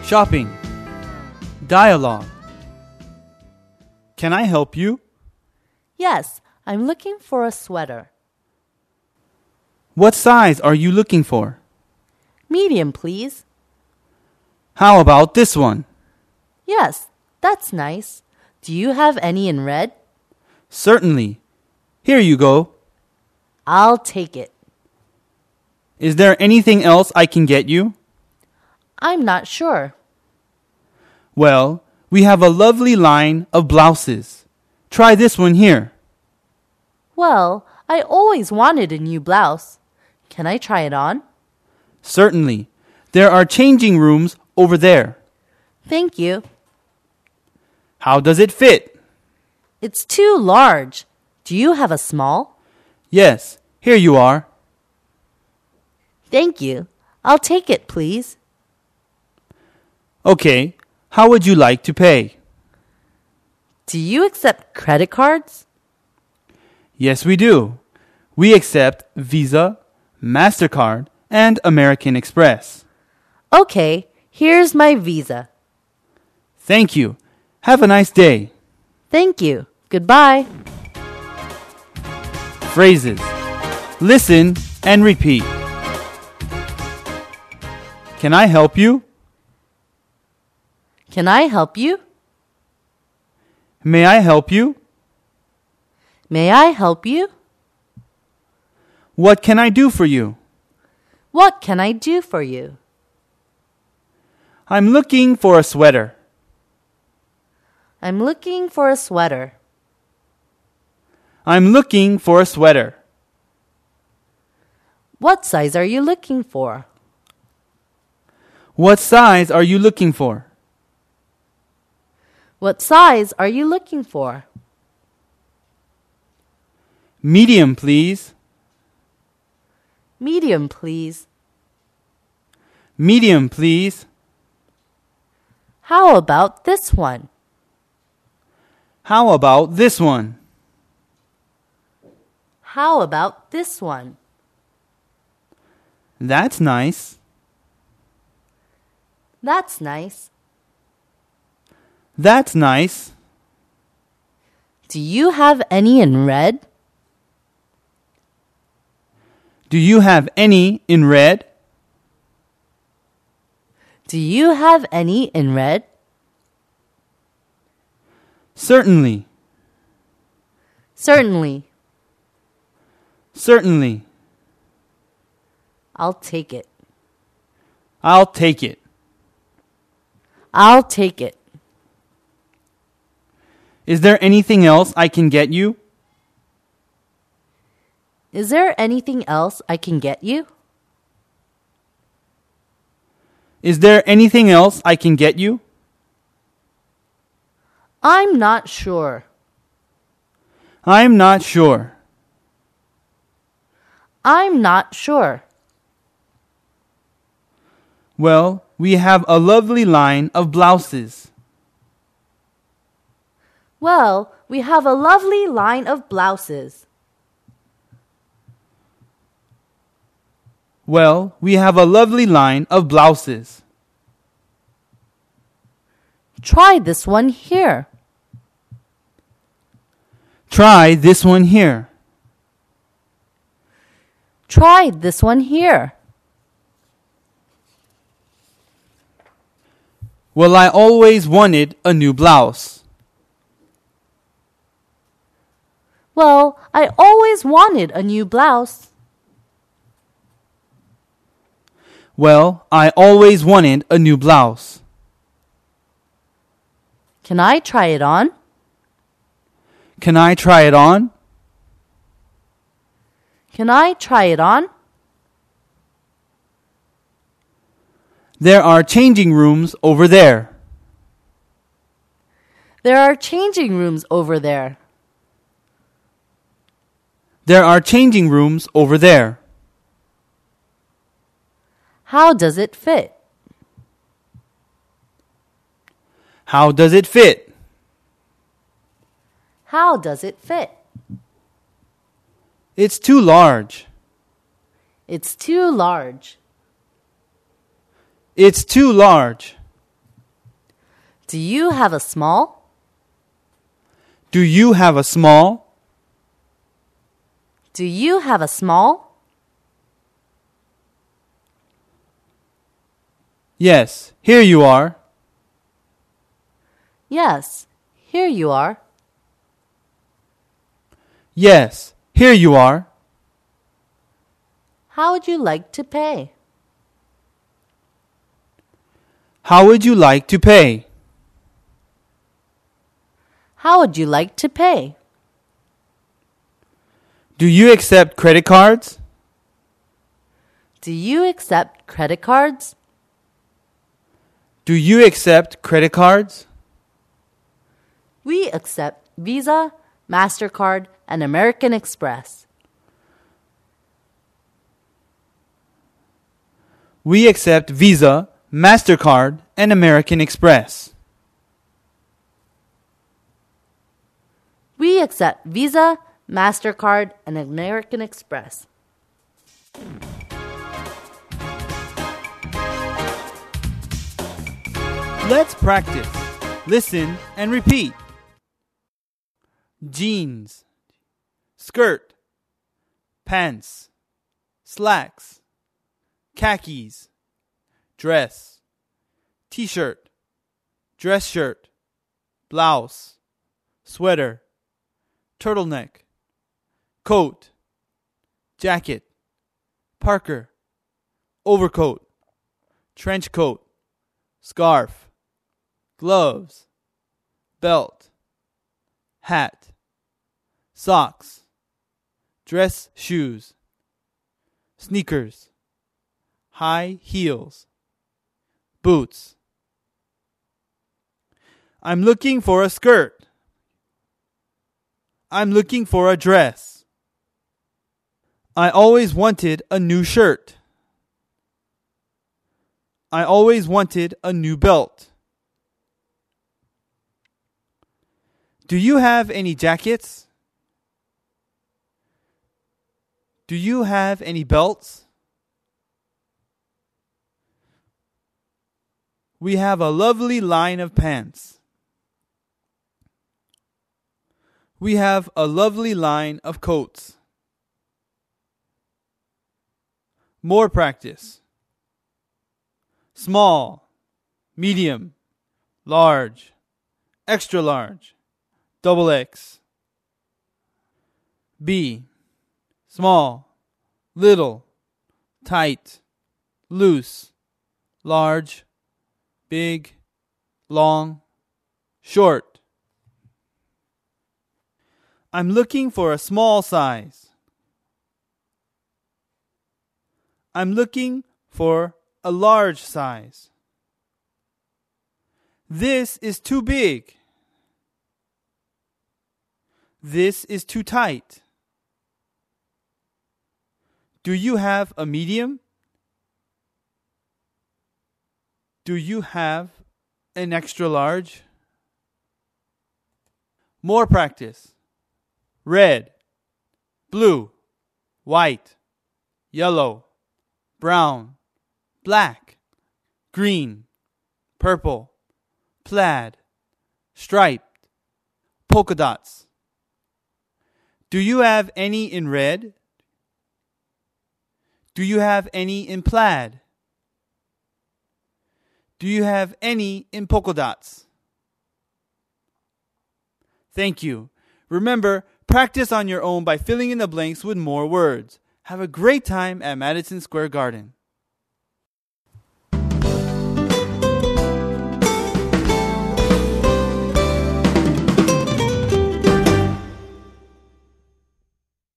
Shopping. Dialogue. Can I help you? Yes, I'm looking for a sweater. What size are you looking for? Medium, please. How about this one? Yes, that's nice. Do you have any in red? Certainly. Here you go. I'll take it. Is there anything else I can get you? I'm not sure. Well, we have a lovely line of blouses. Try this one here. Well, I always wanted a new blouse. Can I try it on? Certainly. There are changing rooms over there. Thank you. How does it fit? It's too large. Do you have a small? Yes, here you are. Thank you. I'll take it, please. Okay, how would you like to pay? Do you accept credit cards? Yes, we do. We accept Visa, MasterCard, and American Express. Okay, here's my Visa. Thank you. Have a nice day. Thank you. Goodbye. Phrases. Listen and repeat. Can I help you? Can I help you? May I help you? May I help you? What can I do for you? What can I do for you? I'm looking for a sweater. I'm looking for a sweater. I'm looking for a sweater. What size are you looking for? What size are you looking for? What size are you looking for? Medium, please. Medium, please. Medium, please. How about this one? How about this one? How about this one? That's nice. That's nice. That's nice. Do you have any in red? Do you have any in red? Do you have any in red? Certainly. Certainly. Certainly. I'll take it. I'll take it. I'll take it. Is there anything else I can get you? Is there anything else I can get you? Is there anything else I can get you? I'm not sure. I'm not sure. I'm not sure. Well, we have a lovely line of blouses. Well, we have a lovely line of blouses. Well, we have a lovely line of blouses. Try this one here. Try this one here. Try this one here. Well, I always wanted a new blouse. Well, I always wanted a new blouse. Well, I always wanted a new blouse. Can I try it on? Can I try it on? Can I try it on? There are changing rooms over there. There are changing rooms over there. There are changing rooms over there. How does it fit? How does it fit? How does it fit? It's too large. It's too large. It's too large. Do you have a small? Do you have a small? Do you have a small? Yes, here you are. Yes, here you are. Yes, here you are. How would you like to pay? How would you like to pay? How would you like to pay? Do you accept credit cards? Do you accept credit cards? Do you accept credit cards? We accept Visa, MasterCard, and American Express. We accept Visa, MasterCard, and American Express. We accept Visa, MasterCard, and American Express. Let's practice. Listen and repeat. Jeans, skirt, pants, slacks, khakis, dress, t-shirt, dress shirt, blouse, sweater, turtleneck, coat, jacket, parker, overcoat, trench coat, scarf, gloves, belt, hat, socks, dress shoes, sneakers, high heels, boots. I'm looking for a skirt. I'm looking for a dress. I always wanted a new shirt. I always wanted a new belt. Do you have any jackets? Do you have any belts? We have a lovely line of pants. We have a lovely line of coats. More practice. Small, medium, large, extra large, double X. B. Small, little, tight, loose, large, big, long, short. I'm looking for a small size. I'm looking for a large size. This is too big. This is too tight. Do you have a medium? Do you have an extra large? More practice. Red, blue, white, yellow, brown, black, green, purple, plaid, striped, polka dots. Do you have any in red? Do you have any in plaid? Do you have any in polka dots? Thank you. Remember, practice on your own by filling in the blanks with more words. Have a great time at Madison Square Garden.